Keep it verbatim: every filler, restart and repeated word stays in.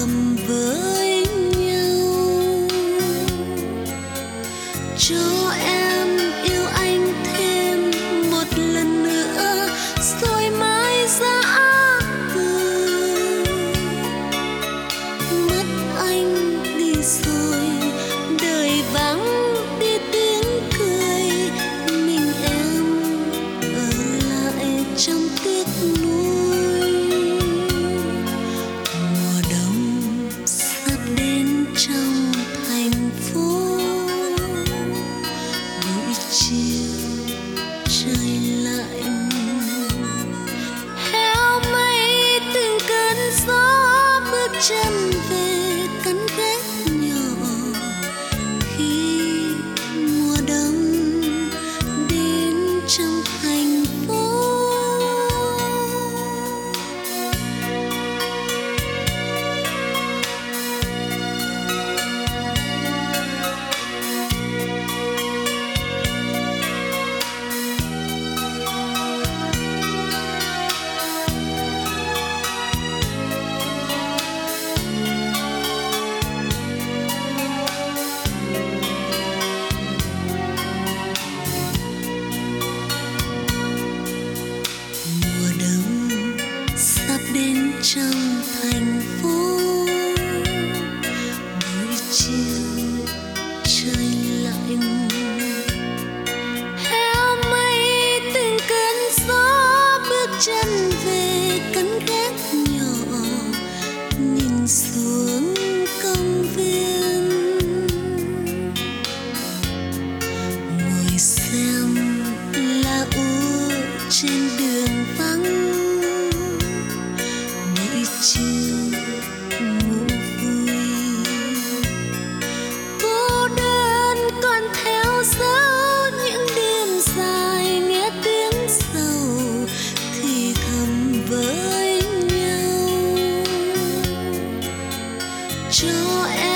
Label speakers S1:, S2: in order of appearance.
S1: thầm với nhau, cho em yêu anh thêm một lần nữa rồi mai ra từ. Mất anh đi rồi, đời vắng đi tiếng cười, mình em ở lại trong tiếc nuối. Mùa đông sắp đến trong thành phố, buổi chiều trời lạnh, héo mây từng cơn gió bước chân về căn gác nhỏ. Khi mùa đông đến trong thành phố, mùa đông sắp đến trong thành phố, buổi chiều trời lạnh, héo mây từng cơn gió bước chân về căn gác nhỏ, nhìn xuống công viên ngồi xem lá úa trên đường vắng. Buổi chiều ngủ vui, cô đơn còn theo dấu những đêm dài, nghe tiếng sầu thì thầm với nhau. Cho em